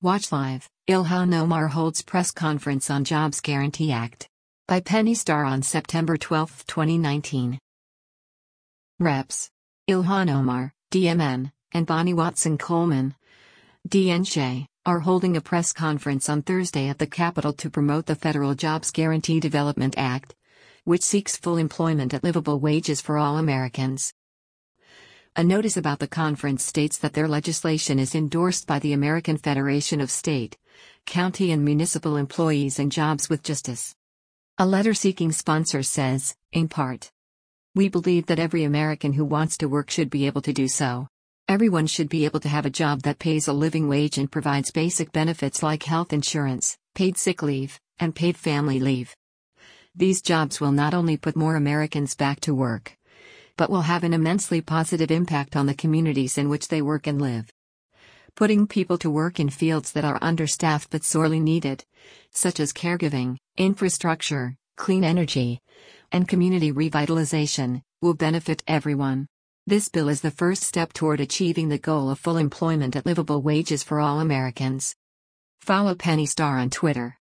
Watch live. Ilhan Omar holds press conference on Jobs Guarantee Act. By Penny Starr on September 12, 2019. Reps. Ilhan Omar, DMN, and Bonnie Watson Coleman, DNJ, are holding a press conference on Thursday at the Capitol to promote the Federal Jobs Guarantee Development Act, which seeks full employment at livable wages for all Americans. A notice about the conference states that their legislation is endorsed by the American Federation of State, County and Municipal Employees and Jobs with Justice. A letter seeking sponsors says, in part, "We believe that every American who wants to work should be able to do so. Everyone should be able to have a job that pays a living wage and provides basic benefits like health insurance, paid sick leave, and paid family leave. These jobs will not only put more Americans back to work, but will have an immensely positive impact on the communities in which they work and live. Putting people to work in fields that are understaffed but sorely needed, such as caregiving, infrastructure, clean energy, and community revitalization, will benefit everyone. This bill is the first step toward achieving the goal of full employment at livable wages for all Americans." Follow Penny Starr on Twitter.